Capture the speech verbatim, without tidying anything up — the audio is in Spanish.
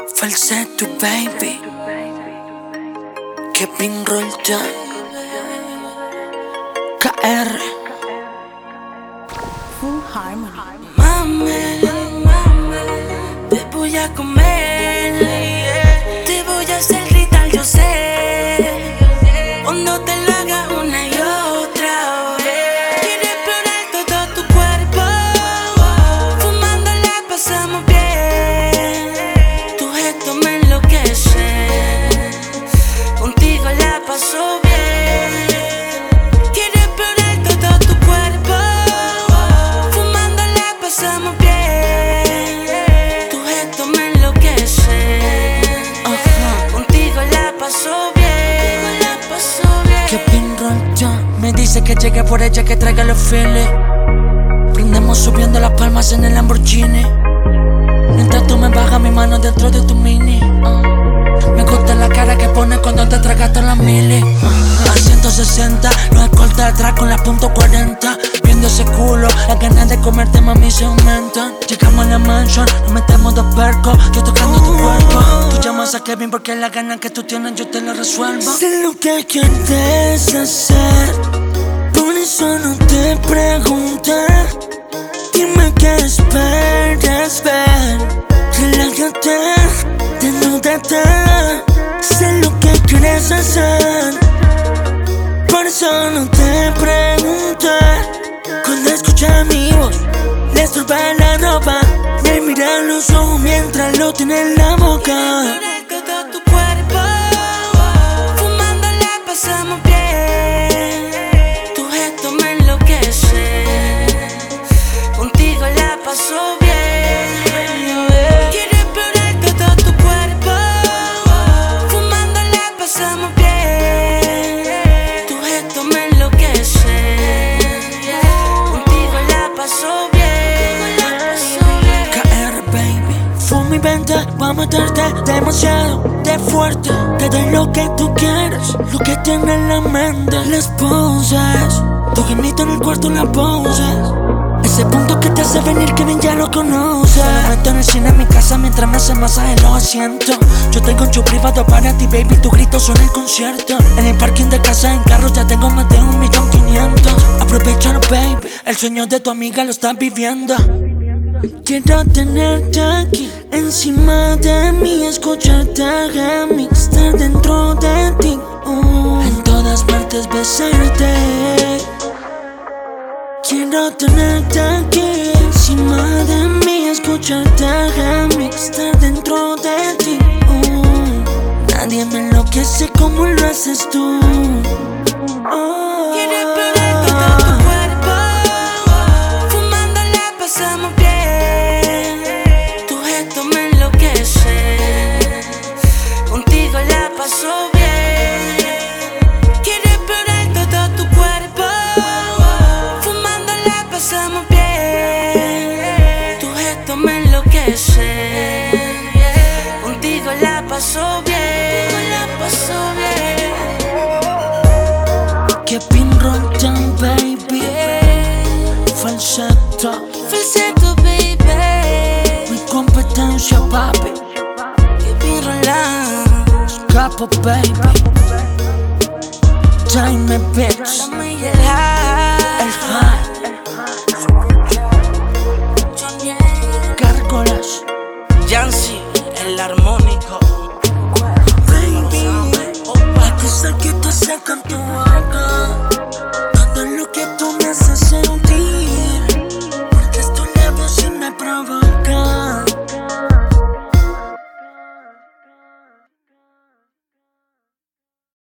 Falsetto baby, Kevin Roldan, K R Full Harmony. Mami, te voy a comer, te voy a hacer gritar, yo sé, cuando te lo haga una y otra vez. Quiero explorar todo tu cuerpo, fumando la pasamos bien, tu gesto me enloquece, contigo la paso bien. Quiero explorar todo tu cuerpo, fumando la pasamos bien, tu gesto me enloquece, uh-huh. Contigo la paso bien, la paso bien. Kevin Roldan me dice que llegue por ella, que traiga los feelings. Prendemos subiendo las palmas en el Lamborghini, mientras tú me bajas mi mano dentro de tu mini. uh. Me gusta la cara que pones cuando te tragaste las mili. uh. A ciento sesenta, los escoltas atrás con las punto cuarenta. Viendo ese culo, las ganas de comerte mami se aumentan. Llegamos a la mansion, nos metemos dos percos, yo tocando tu cuerpo. Tú llamas a Kevin porque las ganas que tú tienes yo te las resuelvo. Sé lo que quieres hacer, por eso no te pregunté. Dime qué esperas ver, relájate, desnúdate. Sé lo que quieres hacer, por eso no te pregunté. Cuando escucha mi voz, le estorba la ropa, me mira los ojos mientras lo tiene en la boca. Todo tu cuerpo, fumando la pasamos bien, tu gesto me enloquece, contigo la paso bien. Quiero explorar todo tu cuerpo, fumando la pasamos bien, tu gesto me enloquece, contigo la paso bien, K R baby. Fuma y vente, voy a meterte demasiado, de fuerte. Te doy lo que tú quieres, lo que tienes en la mente. Las poses, tu genito en el cuarto, las poses. Ese punto que te hace venir, que bien ya lo conoces. Me meto en el cine en mi casa mientras me hace masaje en los asientos. Yo tengo un show privado para ti, baby, tu grito suena el concierto. En el parking de casa, en carro, ya tengo más de un millón quinientos. Aprovechalo, baby, el sueño de tu amiga lo estás viviendo. Quiero tenerte aquí, encima de mí, escucharte gemir, estar dentro de ti, uh. En todas partes besarte. Quiero tenerte aquí, encima de mí, escucharte gemir, estar dentro de ti, uh. Nadie me enloquece como lo haces tú, uh. Quiero explorar todo tu cuerpo, fumando la pasamos bien, tu gesto me enloquece, contigo la paso bien. Quiero explorar todo tu cuerpo, fumando la pasamos bien, tu gesto me enloquece, contigo la paso bien, la paso bien. Kevin Roldan baby, falsetto, falsetto baby, mi competencia papi, Kevin Roldan, Capo baby, Time bitch, el high, Gárgolas, Yancy, el armónico. Baby, la cosa que te hace con tu